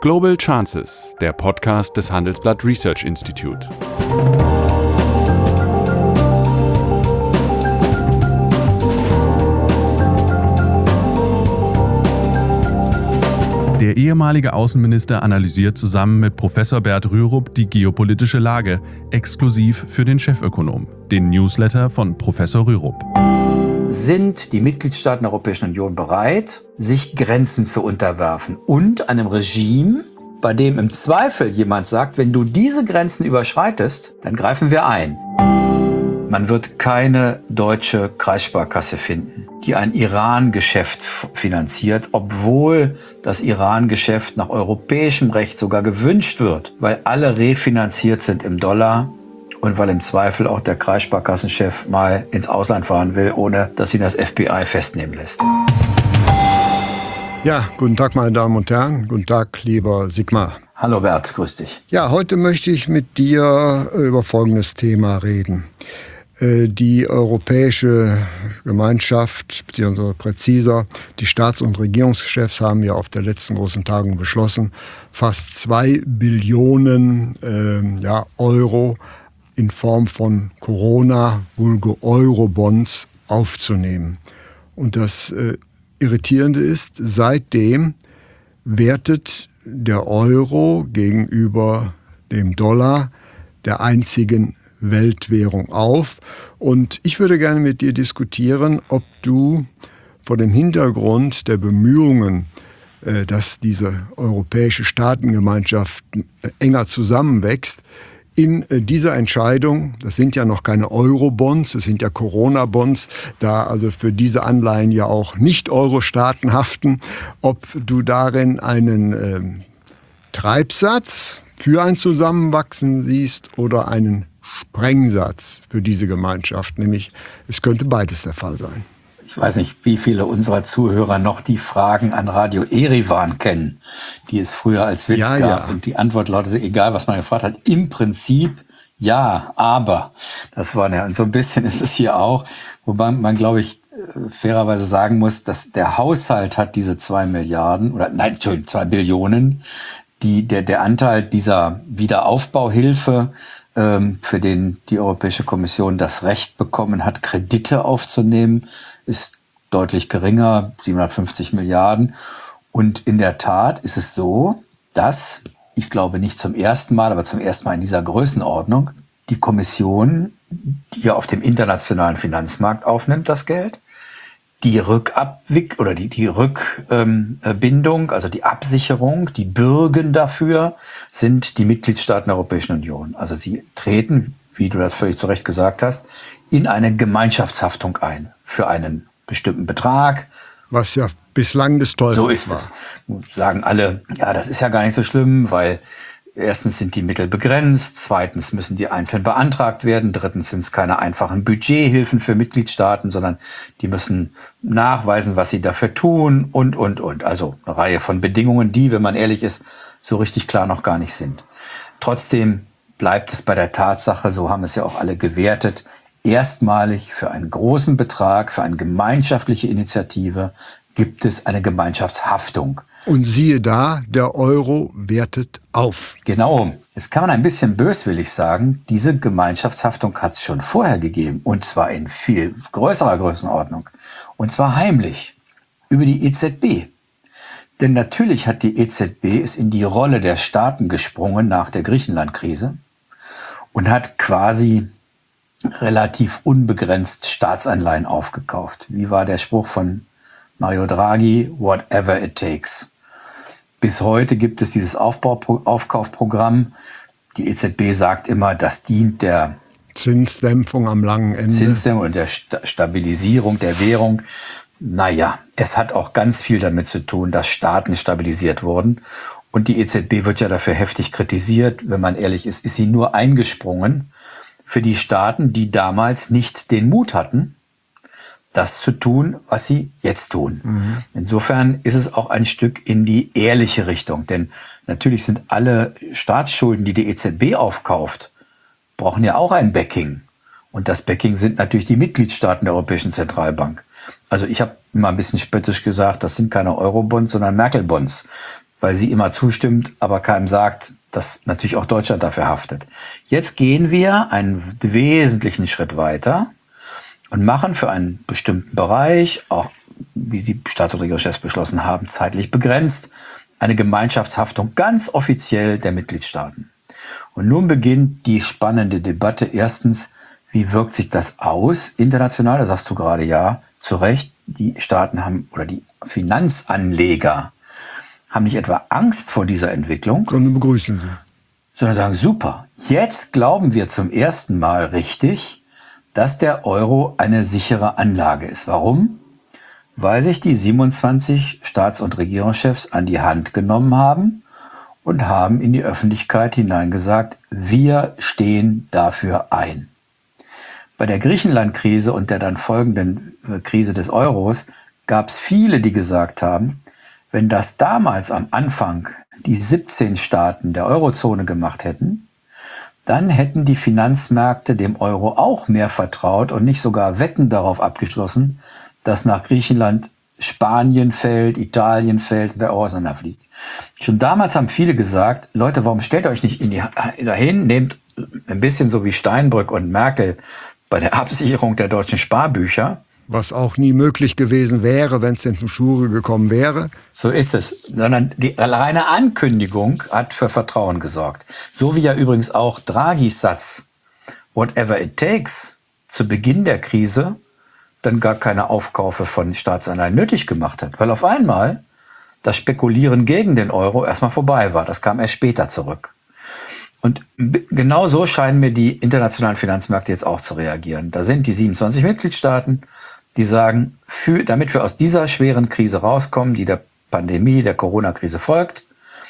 Global Chances, der Podcast des Handelsblatt Research Institute. Der ehemalige Außenminister analysiert zusammen mit Professor Bert Rürup die geopolitische Lage, exklusiv für den Chefökonom, den Newsletter von Professor Rürup. Sind die Mitgliedstaaten der Europäischen Union bereit, sich Grenzen zu unterwerfen und einem Regime, bei dem im Zweifel jemand sagt, wenn du diese Grenzen überschreitest, dann greifen wir ein. Man wird keine deutsche Kreissparkasse finden, die ein Iran-Geschäft finanziert, obwohl das Iran-Geschäft nach europäischem Recht sogar gewünscht wird, weil alle refinanziert sind im Dollar und weil im Zweifel auch der Kreissparkassenchef mal ins Ausland fahren will, ohne dass ihn das FBI festnehmen lässt. Ja, guten Tag, meine Damen und Herren. Guten Tag, lieber Sigmar. Hallo Bert, grüß dich. Ja, heute möchte ich mit dir über folgendes Thema reden. Die Europäische Gemeinschaft, beziehungsweise präziser, die Staats- und Regierungschefs haben ja auf der letzten großen Tagung beschlossen, fast 2 Billionen Euro in Form von Corona, vulgo Eurobonds aufzunehmen. Und das Irritierende ist, seitdem wertet der Euro gegenüber dem Dollar, der einzigen Weltwährung, auf. Und ich würde gerne mit dir diskutieren, ob du vor dem Hintergrund der Bemühungen, dass diese europäische Staatengemeinschaft enger zusammenwächst, in dieser Entscheidung, das sind ja noch keine Euro-Bonds, das sind ja Corona-Bonds, da also für diese Anleihen ja auch Nicht-Euro-Staaten haften, ob du darin einen Treibsatz für ein Zusammenwachsen siehst oder einen Sprengsatz für diese Gemeinschaft, nämlich es könnte beides der Fall sein. Ich weiß nicht, wie viele unserer Zuhörer noch die Fragen an Radio Erivan kennen, die es früher als Witz gab. Ja. Und die Antwort lautete, egal was man gefragt hat, im Prinzip ja, aber. Das war ja, und so ein bisschen ist es hier auch, wobei man, glaube ich, fairerweise sagen muss, dass der Haushalt hat diese 2 Billionen, der Anteil dieser Wiederaufbauhilfe, für den die Europäische Kommission das Recht bekommen hat, Kredite aufzunehmen, ist deutlich geringer, 750 Milliarden. Und in der Tat ist es so, dass, ich glaube nicht zum ersten Mal, aber zum ersten Mal in dieser Größenordnung, die Kommission, die ja auf dem internationalen Finanzmarkt aufnimmt, das Geld, die Rückbindung, also die Absicherung, die Bürgen dafür sind die Mitgliedstaaten der Europäischen Union. Also sie treten, wie du das völlig zu Recht gesagt hast, in eine Gemeinschaftshaftung ein für einen bestimmten Betrag. Was ja bislang des Teufels war. So ist es. Sagen alle, ja, das ist ja gar nicht so schlimm, weil erstens sind die Mittel begrenzt, zweitens müssen die einzeln beantragt werden, drittens sind es keine einfachen Budgethilfen für Mitgliedstaaten, sondern die müssen nachweisen, was sie dafür tun und. Also eine Reihe von Bedingungen, die, wenn man ehrlich ist, so richtig klar noch gar nicht sind. Trotzdem bleibt es bei der Tatsache, so haben es ja auch alle gewertet, erstmalig für einen großen Betrag, für eine gemeinschaftliche Initiative gibt es eine Gemeinschaftshaftung. Und siehe da, der Euro wertet auf. Genau. Jetzt kann man ein bisschen böswillig sagen, diese Gemeinschaftshaftung hat es schon vorher gegeben. Und zwar in viel größerer Größenordnung. Und zwar heimlich. Über die EZB. Denn natürlich hat die EZB es in die Rolle der Staaten gesprungen nach der Griechenland-Krise und hat quasi relativ unbegrenzt Staatsanleihen aufgekauft. Wie war der Spruch von Mario Draghi? Whatever it takes. Bis heute gibt es dieses Aufkaufprogramm. Die EZB sagt immer, das dient der Zinsdämpfung am langen Ende. Zinsdämpfung und der Stabilisierung der Währung. Naja, es hat auch ganz viel damit zu tun, dass Staaten stabilisiert wurden. Und die EZB wird ja dafür heftig kritisiert. Wenn man ehrlich ist, ist sie nur eingesprungen für die Staaten, die damals nicht den Mut hatten, das zu tun, was sie jetzt tun. Mhm. Insofern ist es auch ein Stück in die ehrliche Richtung. Denn natürlich sind alle Staatsschulden, die die EZB aufkauft, brauchen ja auch ein Backing. Und das Backing sind natürlich die Mitgliedstaaten der Europäischen Zentralbank. Also ich habe mal ein bisschen spöttisch gesagt, das sind keine Eurobonds, sondern Merkel-Bonds. weil sie immer zustimmt, aber keinem sagt, dass natürlich auch Deutschland dafür haftet. Jetzt gehen wir einen wesentlichen Schritt weiter und machen für einen bestimmten Bereich, auch wie die Staats- und Regierungschefs beschlossen haben, zeitlich begrenzt, eine Gemeinschaftshaftung ganz offiziell der Mitgliedstaaten. Und nun beginnt die spannende Debatte. Erstens, wie wirkt sich das aus international? Da sagst du gerade ja, zu Recht, die Staaten haben, oder die Finanzanleger haben nicht etwa Angst vor dieser Entwicklung, Sondern begrüßen sie. sondern sagen, super, jetzt glauben wir zum ersten Mal richtig, dass der Euro eine sichere Anlage ist. Warum? Weil sich die 27 Staats- und Regierungschefs an die Hand genommen haben und haben in die Öffentlichkeit hineingesagt, wir stehen dafür ein. Bei der Griechenland-Krise und der dann folgenden Krise des Euros gab es viele, die gesagt haben, wenn das damals am Anfang die 17 Staaten der Eurozone gemacht hätten, dann hätten die Finanzmärkte dem Euro auch mehr vertraut und nicht sogar Wetten darauf abgeschlossen, dass nach Griechenland Spanien fällt, Italien fällt und der Euro auseinanderfliegt. Schon damals haben viele gesagt, Leute, warum stellt ihr euch nicht dahin, nehmt ein bisschen so wie Steinbrück und Merkel bei der Absicherung der deutschen Sparbücher. Was auch nie möglich gewesen wäre, wenn es denn zum Schwure gekommen wäre. So ist es. Sondern die reine Ankündigung hat für Vertrauen gesorgt. So wie ja übrigens auch Draghis Satz, whatever it takes, zu Beginn der Krise dann gar keine Aufkäufe von Staatsanleihen nötig gemacht hat. Weil auf einmal das Spekulieren gegen den Euro erstmal vorbei war. Das kam erst später zurück. Und genau so scheinen mir die internationalen Finanzmärkte jetzt auch zu reagieren. Da sind die 27 Mitgliedstaaten, die sagen, damit wir aus dieser schweren Krise rauskommen, die der Pandemie, der Corona-Krise folgt,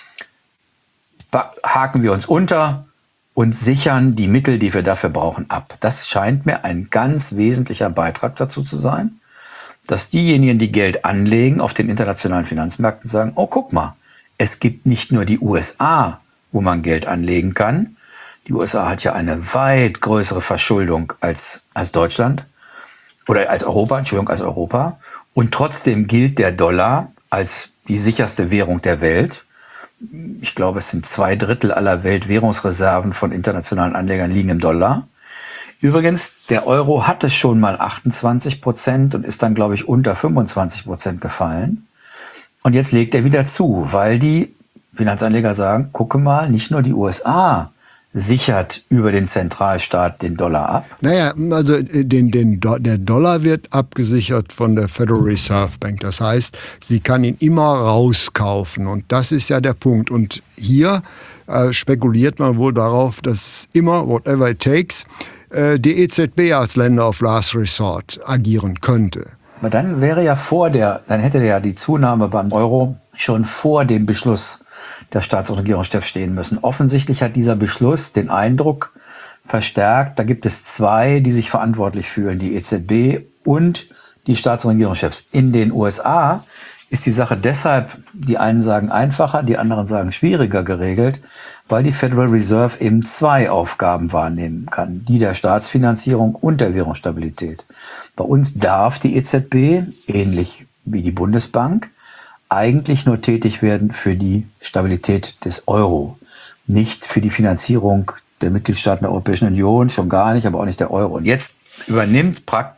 haken wir uns unter und sichern die Mittel, die wir dafür brauchen, ab. Das scheint mir ein ganz wesentlicher Beitrag dazu zu sein, dass diejenigen, die Geld anlegen auf den internationalen Finanzmärkten, sagen, oh, guck mal, es gibt nicht nur die USA, wo man Geld anlegen kann. Die USA hat ja eine weit größere Verschuldung als Deutschland oder als Europa. Und trotzdem gilt der Dollar als die sicherste Währung der Welt. Ich glaube, es sind 2/3 aller Weltwährungsreserven von internationalen Anlegern liegen im Dollar. Übrigens, der Euro hatte schon mal 28% und ist dann, glaube ich, unter 25% gefallen. Und jetzt legt er wieder zu, weil die Finanzanleger sagen, gucke mal, nicht nur die USA sichert über den Zentralstaat den Dollar ab. Naja, also der Dollar wird abgesichert von der Federal Reserve Bank. Das heißt, sie kann ihn immer rauskaufen. Und das ist ja der Punkt. Und hier spekuliert man wohl darauf, dass immer, whatever it takes, die EZB als Lender of Last Resort agieren könnte. Aber dann dann hätte ja die Zunahme beim Euro schon vor dem Beschluss der Staats- und Regierungschefs stehen müssen. Offensichtlich hat dieser Beschluss den Eindruck verstärkt, da gibt es zwei, die sich verantwortlich fühlen, die EZB und die Staats- und Regierungschefs. In den USA ist die Sache deshalb, die einen sagen einfacher, die anderen sagen schwieriger geregelt, weil die Federal Reserve eben zwei Aufgaben wahrnehmen kann, die der Staatsfinanzierung und der Währungsstabilität. Bei uns darf die EZB, ähnlich wie die Bundesbank, eigentlich nur tätig werden für die Stabilität des Euro, nicht für die Finanzierung der Mitgliedstaaten der Europäischen Union, schon gar nicht, aber auch nicht der Euro. Und jetzt übernehmen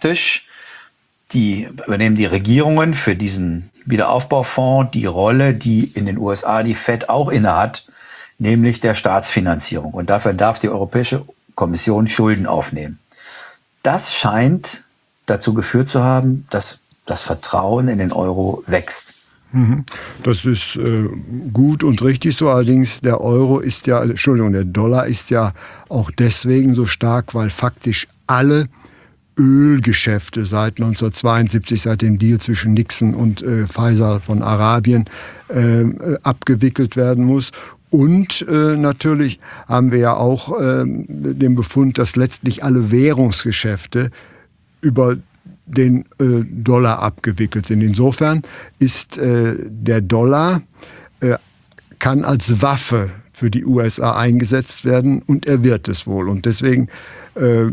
die Regierungen für diesen Wiederaufbaufonds die Rolle, die in den USA die Fed auch innehat, nämlich der Staatsfinanzierung. Und dafür darf die Europäische Kommission Schulden aufnehmen. Das scheint dazu geführt zu haben, dass das Vertrauen in den Euro wächst. Das ist gut und richtig so. Allerdings der Dollar ist ja auch deswegen so stark, weil faktisch alle Ölgeschäfte seit 1972, seit dem Deal zwischen Nixon und Faisal von Arabien, abgewickelt werden muss. Und natürlich haben wir ja auch den Befund, dass letztlich alle Währungsgeschäfte über den Dollar abgewickelt sind. Insofern ist der Dollar kann als Waffe für die USA eingesetzt werden und er wird es wohl. Und deswegen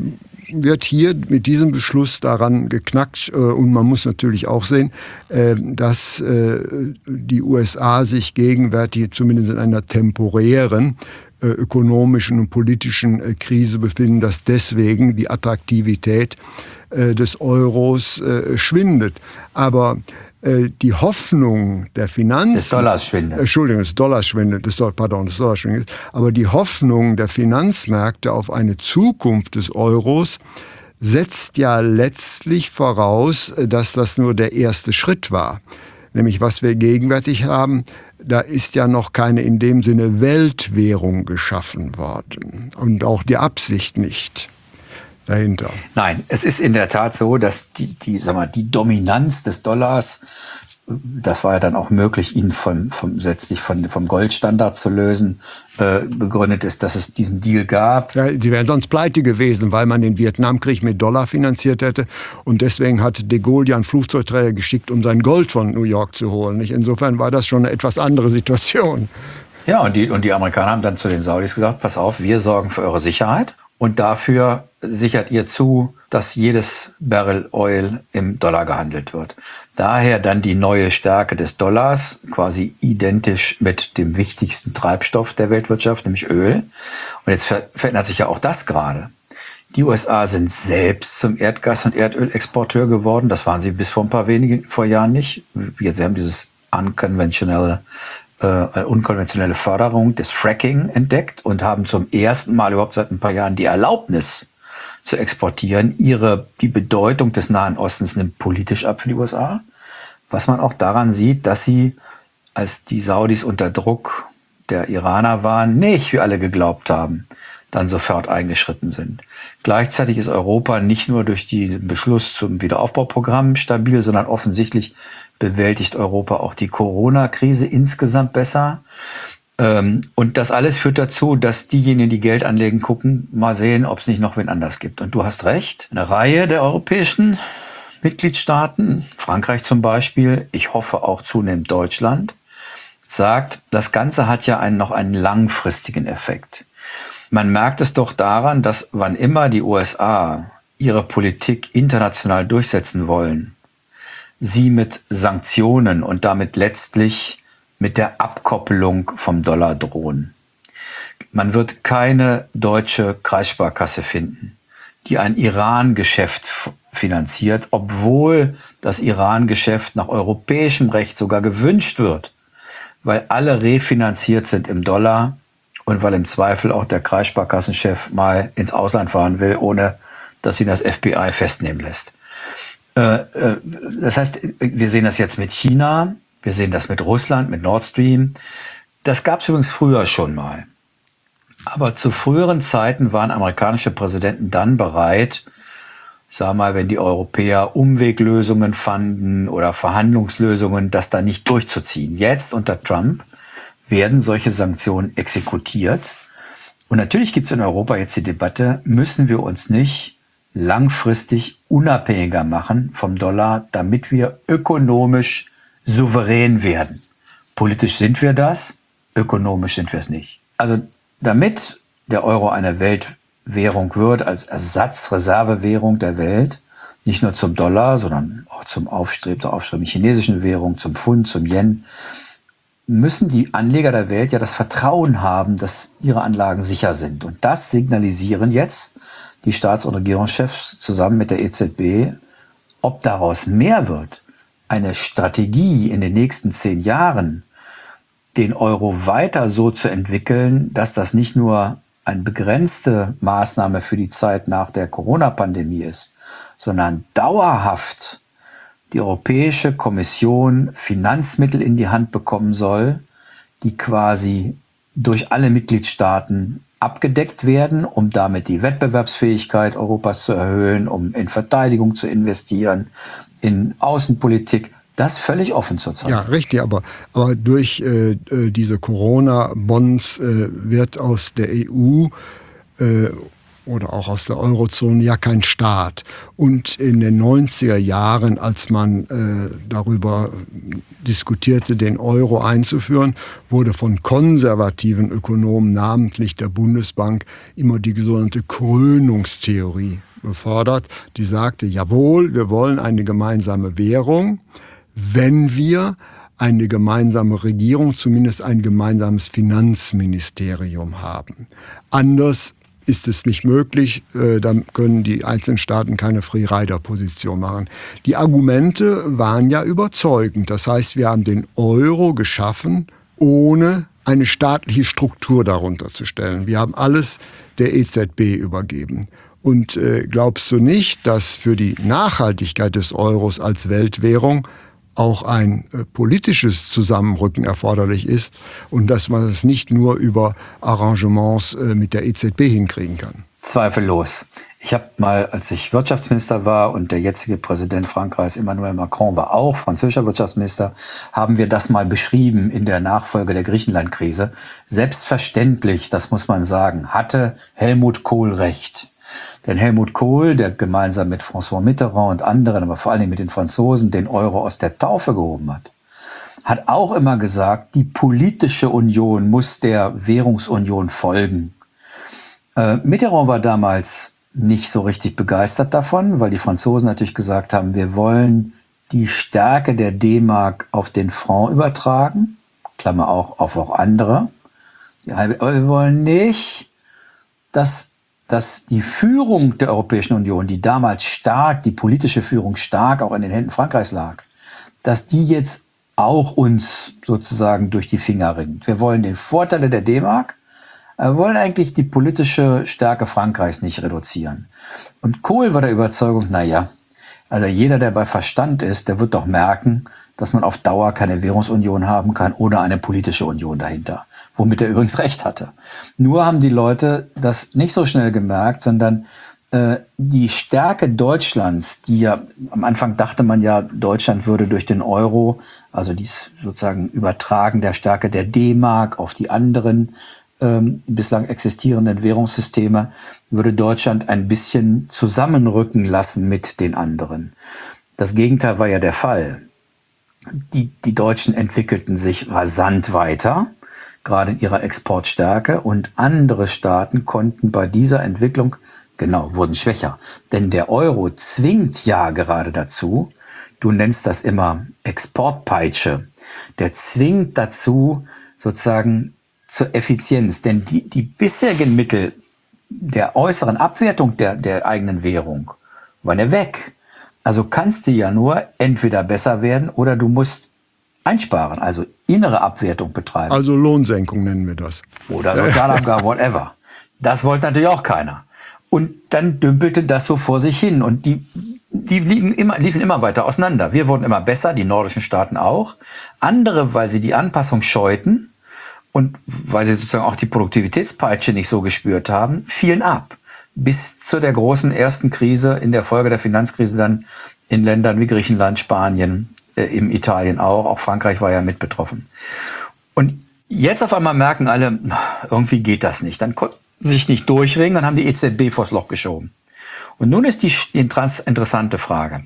wird hier mit diesem Beschluss daran geknackt. Und man muss natürlich auch sehen, dass die USA sich gegenwärtig zumindest in einer temporären ökonomischen und politischen Krise befinden, dass deswegen die Attraktivität des Euros schwindet. Aber die Hoffnung der Finanzen... Des Dollars schwindet. Entschuldigung, des Dollars schwindet. Des Dollars schwindet. Aber die Hoffnung der Finanzmärkte auf eine Zukunft des Euros setzt ja letztlich voraus, dass das nur der erste Schritt war. Nämlich was wir gegenwärtig haben, da ist ja noch keine in dem Sinne Weltwährung geschaffen worden. Und auch die Absicht nicht dahinter. Nein, es ist in der Tat so, dass die Dominanz des Dollars, das war ja dann auch möglich, ihn vom Goldstandard zu lösen, begründet ist, dass es diesen Deal gab. Ja, die wären sonst pleite gewesen, weil man den Vietnamkrieg mit Dollar finanziert hätte. Und deswegen hat de Gaulle ja einen Flugzeugträger geschickt, um sein Gold von New York zu holen. Insofern war das schon eine etwas andere Situation. Ja, und die Amerikaner haben dann zu den Saudis gesagt, pass auf, wir sorgen für eure Sicherheit. Und dafür sichert ihr zu, dass jedes Barrel Oil im Dollar gehandelt wird. Daher dann die neue Stärke des Dollars, quasi identisch mit dem wichtigsten Treibstoff der Weltwirtschaft, nämlich Öl. Und jetzt verändert sich ja auch das gerade. Die USA sind selbst zum Erdgas- und Erdölexporteur geworden. Das waren sie bis vor Jahren nicht. Sie haben dieses unkonventionelle Förderung des Fracking entdeckt und haben zum ersten Mal überhaupt seit ein paar Jahren die Erlaubnis zu exportieren. Die Bedeutung des Nahen Ostens nimmt politisch ab für die USA, was man auch daran sieht, dass sie, als die Saudis unter Druck der Iraner waren, nicht, wie alle geglaubt haben, dann sofort eingeschritten sind. Gleichzeitig ist Europa nicht nur durch den Beschluss zum Wiederaufbauprogramm stabil, sondern offensichtlich bewältigt Europa auch die Corona-Krise insgesamt besser. Und das alles führt dazu, dass diejenigen, die Geld anlegen, gucken, mal sehen, ob es nicht noch wen anders gibt. Und du hast recht, eine Reihe der europäischen Mitgliedstaaten, Frankreich zum Beispiel, ich hoffe auch zunehmend Deutschland, sagt, das Ganze hat ja noch einen langfristigen Effekt. Man merkt es doch daran, dass wann immer die USA ihre Politik international durchsetzen wollen, sie mit Sanktionen und damit letztlich mit der Abkoppelung vom Dollar drohen. Man wird keine deutsche Kreissparkasse finden, die ein Iran-Geschäft finanziert, obwohl das Iran-Geschäft nach europäischem Recht sogar gewünscht wird, weil alle refinanziert sind im Dollar und weil im Zweifel auch der Kreissparkassenchef mal ins Ausland fahren will, ohne dass ihn das FBI festnehmen lässt. Das heißt, wir sehen das jetzt mit China, wir sehen das mit Russland, mit Nord Stream. Das gab es übrigens früher schon mal. Aber zu früheren Zeiten waren amerikanische Präsidenten dann bereit, sag mal, wenn die Europäer Umweglösungen fanden oder Verhandlungslösungen, das da nicht durchzuziehen. Jetzt unter Trump werden solche Sanktionen exekutiert. Und natürlich gibt es in Europa jetzt die Debatte, müssen wir uns nicht langfristig unabhängiger machen vom Dollar, damit wir ökonomisch souverän werden. Politisch sind wir das, ökonomisch sind wir es nicht. Also damit der Euro eine Weltwährung wird, als Ersatzreservewährung der Welt, nicht nur zum Dollar, sondern auch zur aufstrebenden chinesischen Währung, zum Pfund, zum Yen, müssen die Anleger der Welt ja das Vertrauen haben, dass ihre Anlagen sicher sind. Und das signalisieren jetzt die Staats- und Regierungschefs zusammen mit der EZB. Ob daraus mehr wird, eine Strategie in den nächsten 10 Jahren, den Euro weiter so zu entwickeln, dass das nicht nur eine begrenzte Maßnahme für die Zeit nach der Corona-Pandemie ist, sondern dauerhaft die Europäische Kommission Finanzmittel in die Hand bekommen soll, die quasi durch alle Mitgliedstaaten abgedeckt werden, um damit die Wettbewerbsfähigkeit Europas zu erhöhen, um in Verteidigung zu investieren, in Außenpolitik, das völlig offen zu zeigen. Ja, richtig, aber durch diese Corona-Bonds wird aus der EU oder auch aus der Eurozone ja kein Staat. Und in den 90er Jahren, als man darüber diskutierte, den Euro einzuführen, wurde von konservativen Ökonomen, namentlich der Bundesbank, immer die sogenannte Krönungstheorie befordert. Die sagte, jawohl, wir wollen eine gemeinsame Währung, wenn wir eine gemeinsame Regierung, zumindest ein gemeinsames Finanzministerium haben. Anders ist es nicht möglich, dann können die einzelnen Staaten keine Free-Rider-Position machen. Die Argumente waren ja überzeugend. Das heißt, wir haben den Euro geschaffen, ohne eine staatliche Struktur darunter zu stellen. Wir haben alles der EZB übergeben. Und glaubst du nicht, dass für die Nachhaltigkeit des Euros als Weltwährung auch ein politisches Zusammenrücken erforderlich ist und dass man es nicht nur über Arrangements mit der EZB hinkriegen kann? Zweifellos. Ich habe mal, als ich Wirtschaftsminister war und der jetzige Präsident Frankreichs, Emmanuel Macron, war auch französischer Wirtschaftsminister, haben wir das mal beschrieben in der Nachfolge der Griechenland-Krise. Selbstverständlich, das muss man sagen, hatte Helmut Kohl recht. Denn Helmut Kohl, der gemeinsam mit François Mitterrand und anderen, aber vor allem mit den Franzosen, den Euro aus der Taufe gehoben hat auch immer gesagt, die politische Union muss der Währungsunion folgen. Mitterrand war damals nicht so richtig begeistert davon, weil die Franzosen natürlich gesagt haben, wir wollen die Stärke der D-Mark auf den Franc übertragen, Klammer auf auch andere. Aber wir wollen nicht, dass die Führung der Europäischen Union, die damals die politische Führung stark auch in den Händen Frankreichs lag, dass die jetzt auch uns sozusagen durch die Finger ringt. Wir wollen den Vorteile der D-Mark, aber wir wollen eigentlich die politische Stärke Frankreichs nicht reduzieren. Und Kohl war der Überzeugung, also jeder, der bei Verstand ist, der wird doch merken, dass man auf Dauer keine Währungsunion haben kann ohne eine politische Union dahinter. Womit er übrigens recht hatte. Nur haben die Leute das nicht so schnell gemerkt, sondern die Stärke Deutschlands, die ja am Anfang dachte man ja, Deutschland würde durch den Euro, also dies sozusagen Übertragen der Stärke der D-Mark auf die anderen bislang existierenden Währungssysteme, würde Deutschland ein bisschen zusammenrücken lassen mit den anderen. Das Gegenteil war ja der Fall. Die Deutschen entwickelten sich rasant weiter, gerade in ihrer Exportstärke, und andere Staaten konnten bei dieser Entwicklung, wurden schwächer. Denn der Euro zwingt ja gerade dazu, du nennst das immer Exportpeitsche, der zwingt dazu sozusagen zur Effizienz. Denn die bisherigen Mittel der äußeren Abwertung der eigenen Währung waren ja weg. Also kannst du ja nur entweder besser werden oder du musst einsparen, also innere Abwertung betreiben. Also Lohnsenkung nennen wir das. Oder Sozialabgabe, whatever. Das wollte natürlich auch keiner. Und dann dümpelte das so vor sich hin. Und die liefen immer weiter auseinander. Wir wurden immer besser, die nordischen Staaten auch. Andere, weil sie die Anpassung scheuten und weil sie sozusagen auch die Produktivitätspeitsche nicht so gespürt haben, fielen ab. Bis zu der großen ersten Krise in der Folge der Finanzkrise dann in Ländern wie Griechenland, Spanien, in Italien auch Frankreich war ja mit betroffen. Und jetzt auf einmal merken alle, irgendwie geht das nicht. Dann konnten sie sich nicht durchringen, dann haben die EZB vors Loch geschoben. Und nun ist die interessante Frage.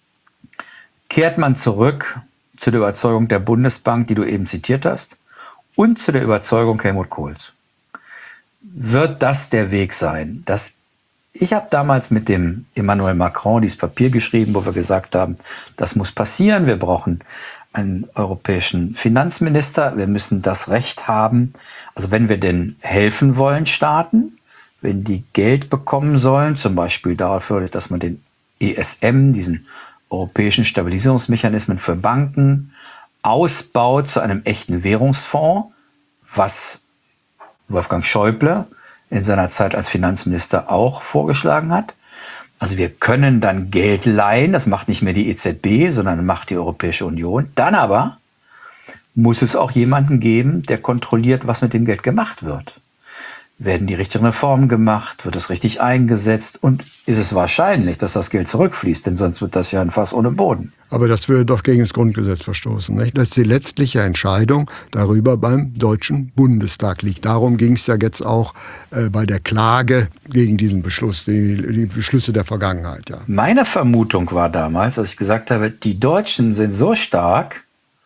Kehrt man zurück zu der Überzeugung der Bundesbank, die du eben zitiert hast, und zu der Überzeugung Helmut Kohls? Wird das der Weg sein? Ich habe damals mit dem Emmanuel Macron dieses Papier geschrieben, wo wir gesagt haben, das muss passieren. Wir brauchen einen europäischen Finanzminister. Wir müssen das Recht haben. Also wenn wir denn helfen wollen, Staaten, wenn die Geld bekommen sollen, zum Beispiel dafür, dass man den ESM, diesen europäischen Stabilisierungsmechanismen für Banken, ausbaut zu einem echten Währungsfonds, was Wolfgang Schäuble in seiner Zeit als Finanzminister auch vorgeschlagen hat. Also wir können dann Geld leihen, das macht nicht mehr die EZB, sondern macht die Europäische Union. Dann aber muss es auch jemanden geben, der kontrolliert, was mit dem Geld gemacht wird. Werden die richtigen Reformen gemacht? Wird es richtig eingesetzt? Und ist es wahrscheinlich, dass das Geld zurückfließt? Denn sonst wird das ja ein Fass ohne Boden. Aber das würde doch gegen das Grundgesetz verstoßen, nicht? Das ist die letztliche Entscheidung darüber beim Deutschen Bundestag liegt. Darum ging es ja jetzt auch bei der Klage gegen diesen Beschluss, die Beschlüsse der Vergangenheit. Ja. Meine Vermutung war damals, dass ich gesagt habe, die Deutschen sind so stark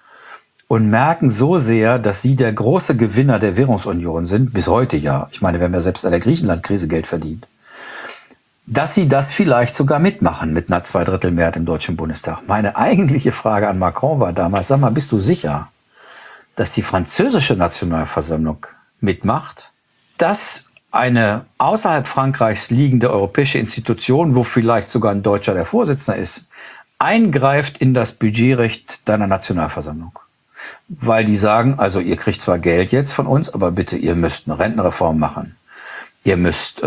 und merken so sehr, dass sie der große Gewinner der Währungsunion sind, bis heute ja. Ich meine, wir haben ja selbst an der Griechenland-Krise Geld verdient. Dass sie das vielleicht sogar mitmachen mit einer 2/3 Mehrheit im Deutschen Bundestag. Meine eigentliche Frage an Macron war damals, sag mal, bist du sicher, dass die französische Nationalversammlung mitmacht? Dass eine außerhalb Frankreichs liegende europäische Institution, wo vielleicht sogar ein Deutscher der Vorsitzende ist, eingreift in das Budgetrecht deiner Nationalversammlung? Weil die sagen, also ihr kriegt zwar Geld jetzt von uns, aber bitte, ihr müsst eine Rentenreform machen. Ihr müsst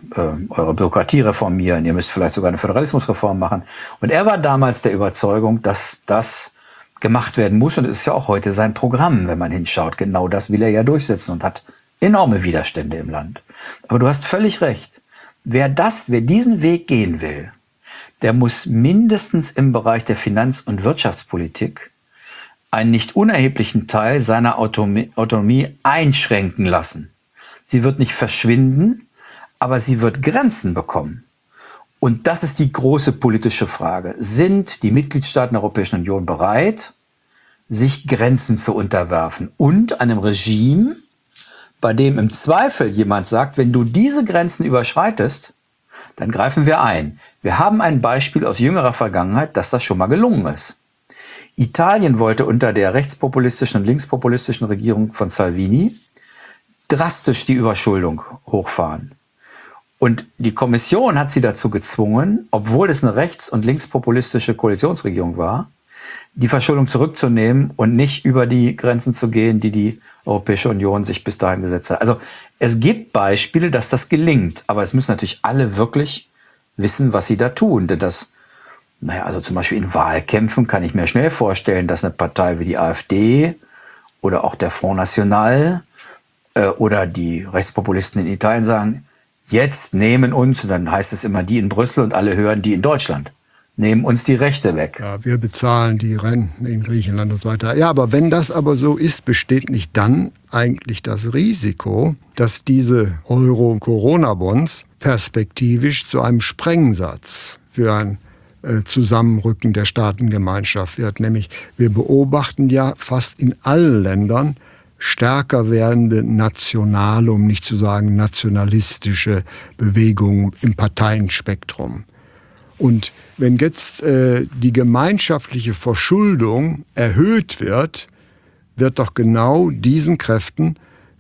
eure Bürokratie reformieren, ihr müsst vielleicht sogar eine Föderalismusreform machen. Und er war damals der Überzeugung, dass das gemacht werden muss. Und es ist ja auch heute sein Programm, wenn man hinschaut. Genau das will er ja durchsetzen und hat enorme Widerstände im Land. Aber du hast völlig recht. Wer diesen Weg gehen will, der muss mindestens im Bereich der Finanz- und Wirtschaftspolitik einen nicht unerheblichen Teil seiner Autonomie einschränken lassen. Sie wird nicht verschwinden, aber sie wird Grenzen bekommen. Und das ist die große politische Frage. Sind die Mitgliedstaaten der Europäischen Union bereit, sich Grenzen zu unterwerfen und einem Regime, bei dem im Zweifel jemand sagt, wenn du diese Grenzen überschreitest, dann greifen wir ein. Wir haben ein Beispiel aus jüngerer Vergangenheit, dass das schon mal gelungen ist. Italien wollte unter der rechtspopulistischen und linkspopulistischen Regierung von Salvini drastisch die Überschuldung hochfahren. Und die Kommission hat sie dazu gezwungen, obwohl es eine rechts- und linkspopulistische Koalitionsregierung war, die Verschuldung zurückzunehmen und nicht über die Grenzen zu gehen, die die Europäische Union sich bis dahin gesetzt hat. Also es gibt Beispiele, dass das gelingt, aber es müssen natürlich alle wirklich wissen, was sie da tun. Denn also zum Beispiel in Wahlkämpfen kann ich mir schnell vorstellen, dass eine Partei wie die AfD oder auch der Front National oder die Rechtspopulisten in Italien sagen, jetzt nehmen uns, und dann heißt es immer die in Brüssel und alle hören die in Deutschland, nehmen uns die Rechte weg. Ja, wir bezahlen die Renten in Griechenland und so weiter. Ja, aber wenn das aber so ist, besteht nicht dann eigentlich das Risiko, dass diese Euro-Corona-Bonds perspektivisch zu einem Sprengsatz für ein Zusammenrücken der Staatengemeinschaft wird. Nämlich wir beobachten ja fast in allen Ländern stärker werdende nationale, um nicht zu sagen nationalistische Bewegungen im Parteienspektrum. Und wenn jetzt die gemeinschaftliche Verschuldung erhöht wird, wird doch genau diesen Kräften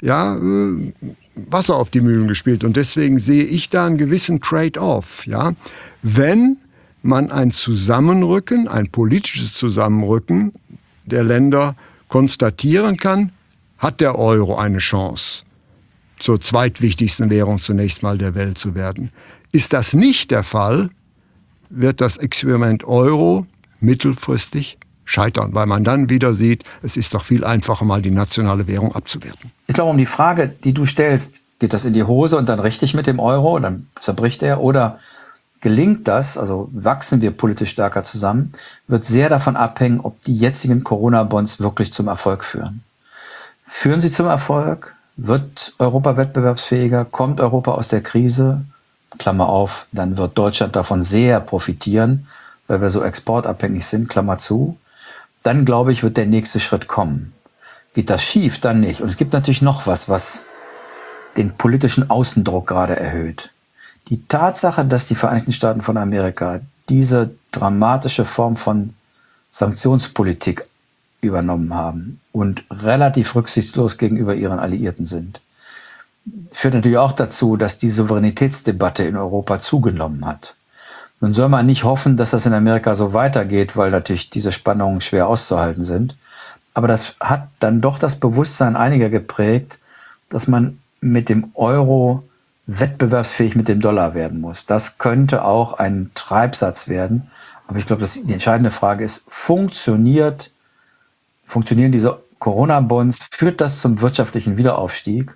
Wasser auf die Mühlen gespielt. Und deswegen sehe ich da einen gewissen Trade-off. Ja? Wenn man ein Zusammenrücken, ein politisches Zusammenrücken der Länder konstatieren kann, hat der Euro eine Chance, zur zweitwichtigsten Währung zunächst mal der Welt zu werden. Ist das nicht der Fall, wird das Experiment Euro mittelfristig scheitern, weil man dann wieder sieht, es ist doch viel einfacher, mal die nationale Währung abzuwerten. Ich glaube, um die Frage, die du stellst, geht das in die Hose und dann richtig mit dem Euro und dann zerbricht er, oder gelingt das, also wachsen wir politisch stärker zusammen, wird sehr davon abhängen, ob die jetzigen Corona-Bonds wirklich zum Erfolg führen. Führen sie zum Erfolg? Wird Europa wettbewerbsfähiger? Kommt Europa aus der Krise? Klammer auf, dann wird Deutschland davon sehr profitieren, weil wir so exportabhängig sind, Klammer zu. Dann, glaube ich, wird der nächste Schritt kommen. Geht das schief? Dann nicht. Und es gibt natürlich noch was den politischen Außendruck gerade erhöht. Die Tatsache, dass die Vereinigten Staaten von Amerika diese dramatische Form von Sanktionspolitik übernommen haben und relativ rücksichtslos gegenüber ihren Alliierten sind, führt natürlich auch dazu, dass die Souveränitätsdebatte in Europa zugenommen hat. Nun soll man nicht hoffen, dass das in Amerika so weitergeht, weil natürlich diese Spannungen schwer auszuhalten sind. Aber das hat dann doch das Bewusstsein einiger geprägt, dass man mit dem Euro wettbewerbsfähig mit dem Dollar werden muss. Das könnte auch ein Treibsatz werden. Aber ich glaube, die entscheidende Frage ist, funktionieren diese Corona-Bonds, führt das zum wirtschaftlichen Wiederaufstieg?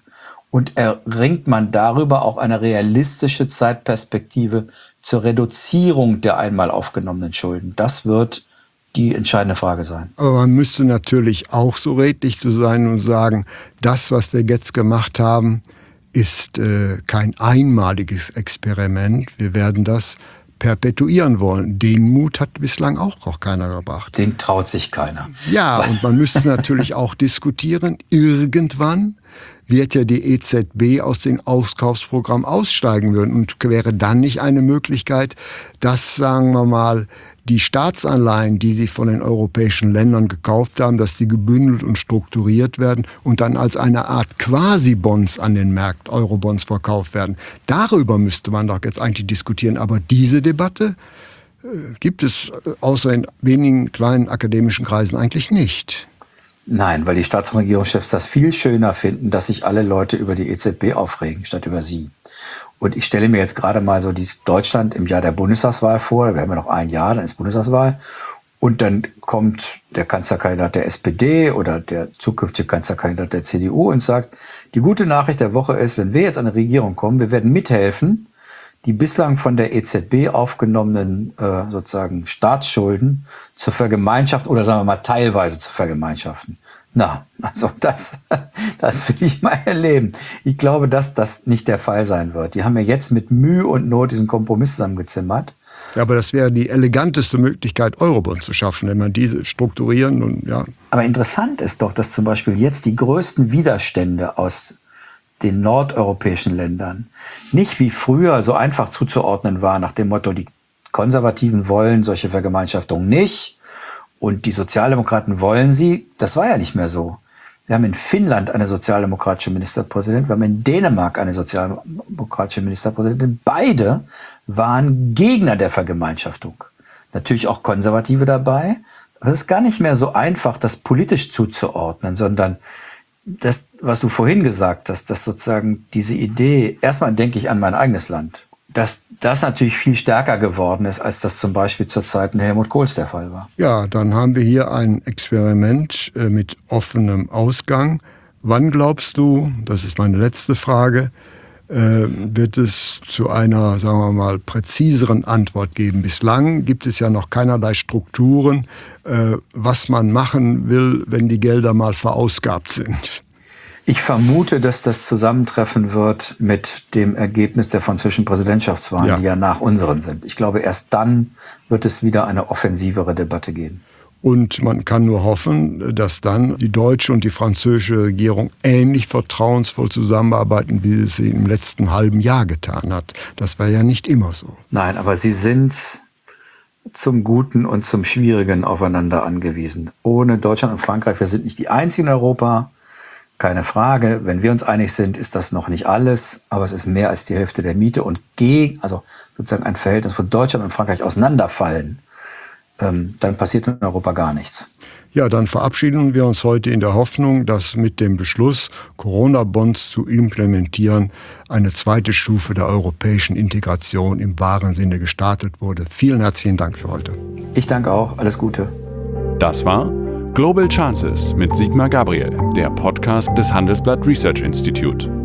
Und erringt man darüber auch eine realistische Zeitperspektive zur Reduzierung der einmal aufgenommenen Schulden? Das wird die entscheidende Frage sein. Aber man müsste natürlich auch so redlich sein und sagen, das, was wir jetzt gemacht haben, ist kein einmaliges Experiment. Wir werden das perpetuieren wollen. Den Mut hat bislang auch noch keiner gebracht. Den traut sich keiner. Ja, und man müsste natürlich auch diskutieren, irgendwann wird ja die EZB aus dem Auskaufsprogramm aussteigen würden. Und wäre dann nicht eine Möglichkeit, dass, sagen wir mal, die Staatsanleihen, die sie von den europäischen Ländern gekauft haben, dass die gebündelt und strukturiert werden und dann als eine Art Quasi-Bonds an den Märkten, Eurobonds, verkauft werden. Darüber müsste man doch jetzt eigentlich diskutieren. Aber diese Debatte gibt es außer in wenigen kleinen akademischen Kreisen eigentlich nicht. Nein, weil die Staats- und Regierungschefs das viel schöner finden, dass sich alle Leute über die EZB aufregen, statt über sie. Und ich stelle mir jetzt gerade mal so Deutschland im Jahr der Bundestagswahl vor. Wir haben ja noch ein Jahr, dann ist Bundestagswahl. Und dann kommt der Kanzlerkandidat der SPD oder der zukünftige Kanzlerkandidat der CDU und sagt, die gute Nachricht der Woche ist, wenn wir jetzt an eine Regierung kommen, wir werden mithelfen, die bislang von der EZB aufgenommenen sozusagen Staatsschulden zur Vergemeinschaften oder sagen wir mal teilweise zu vergemeinschaften. Na, also das will ich mal erleben. Ich glaube, dass das nicht der Fall sein wird. Die haben ja jetzt mit Mühe und Not diesen Kompromiss zusammengezimmert. Ja, aber das wäre die eleganteste Möglichkeit, Eurobonds zu schaffen, wenn man diese strukturieren und ja. Aber interessant ist doch, dass zum Beispiel jetzt die größten Widerstände aus den nordeuropäischen Ländern nicht wie früher so einfach zuzuordnen war, nach dem Motto, die Konservativen wollen solche Vergemeinschaftungen nicht und die Sozialdemokraten wollen sie. Das war ja nicht mehr so. Wir haben in Finnland eine sozialdemokratische Ministerpräsidentin, wir haben in Dänemark eine sozialdemokratische Ministerpräsidentin. Beide waren Gegner der Vergemeinschaftung. Natürlich auch Konservative dabei. Aber es ist gar nicht mehr so einfach, das politisch zuzuordnen, sondern das, was du vorhin gesagt hast, dass sozusagen diese Idee, erstmal denke ich an mein eigenes Land, dass das natürlich viel stärker geworden ist, als das zum Beispiel zur Zeiten Helmut Kohls der Fall war. Ja, dann haben wir hier ein Experiment mit offenem Ausgang. Wann glaubst du, das ist meine letzte Frage, wird es zu einer, sagen wir mal, präziseren Antwort geben? Bislang gibt es ja noch keinerlei Strukturen, was man machen will, wenn die Gelder mal verausgabt sind. Ich vermute, dass das zusammentreffen wird mit dem Ergebnis der französischen Präsidentschaftswahlen, die ja nach unseren sind. Ich glaube, erst dann wird es wieder eine offensivere Debatte geben. Und man kann nur hoffen, dass dann die deutsche und die französische Regierung ähnlich vertrauensvoll zusammenarbeiten, wie es sie im letzten halben Jahr getan hat. Das war ja nicht immer so. Nein, aber sie sind zum Guten und zum Schwierigen aufeinander angewiesen. Ohne Deutschland und Frankreich, wir sind nicht die einzigen in Europa, keine Frage. Wenn wir uns einig sind, ist das noch nicht alles, aber es ist mehr als die Hälfte der Miete und also sozusagen ein Verhältnis, wo Deutschland und Frankreich auseinanderfallen, dann passiert in Europa gar nichts. Ja, dann verabschieden wir uns heute in der Hoffnung, dass mit dem Beschluss, Corona-Bonds zu implementieren, eine zweite Stufe der europäischen Integration im wahren Sinne gestartet wurde. Vielen herzlichen Dank für heute. Ich danke auch. Alles Gute. Das war Global Chances mit Sigmar Gabriel, der Podcast des Handelsblatt Research Institute.